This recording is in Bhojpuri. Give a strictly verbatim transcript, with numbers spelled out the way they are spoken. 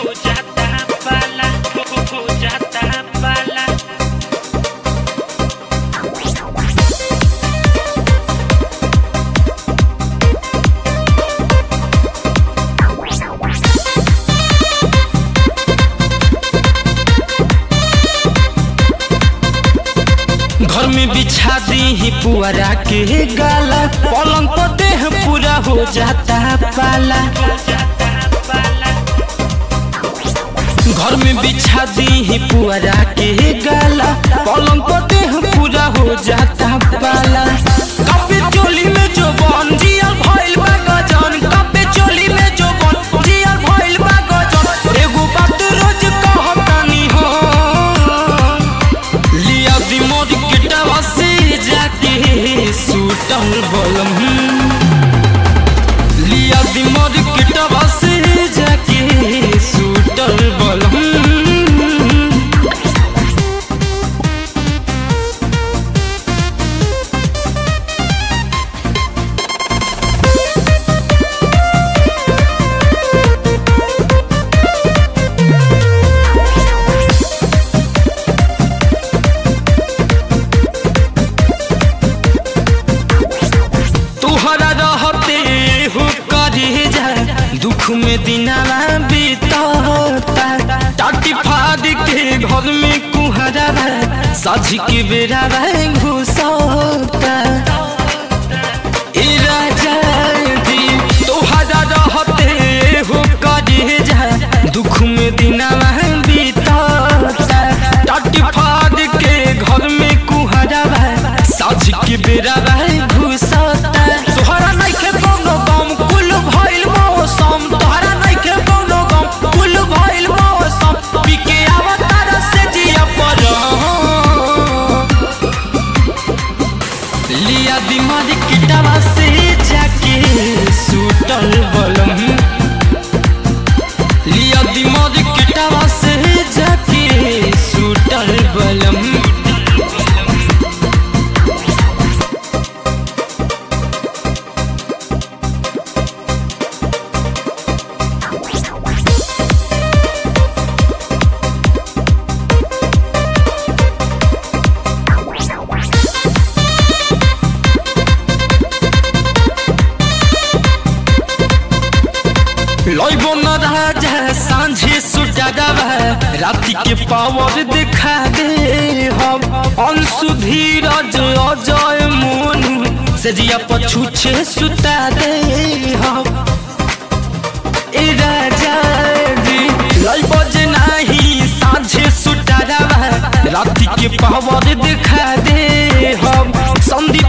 घर में बिछा दी ही पुअरा के गाला, पलंग पर देह पूरा हो जाता पाला। घर में बिछा दी ही पुअरा के गाला, पलंग पर देह पूरा हो जाता पाला। कपे चोली में जो बन जिया भइल बा गजन, कपे चोली में जो बन जिया भइल बा गजन। एगो बात रोज कहतानी हो, लिया दी मोर किटवा से जाके सूटल बलम, लिया दी मोर किटवा से जाके सूटल बलम। तुहरा रहते हो करे जा दुख में दिनाला बीतता, टाटी फाड़ के घर में कुहरा साझ के बेरा घुसता। ए राजा जी तुहरा रहते हो करे जा दुख में दिनाला बीतता, टाटी फाड़ के घर में कुहरा साझ के बेरा घुसता। तोहरा नइखे कोनो गम कुल भइल मौसम, तोहरा नइखे कोनो गम कुल भइल मौसम। पी के अवतार से जिया पर लिया दिमाग किटवा से जाके सूटल बलम, लिया दिमाग किटवा से जाके सूटल बलम। लइबो न राजा सांझे सुटावा, राति के पावर दिखा दे हम। अंशु धीरज अजय मोनू से जिया पछूछे सुता दे हम। ए राजा जी लइबो जे नाही सांझे सुटावा, राति के पावर दिखा दे हम। संदीप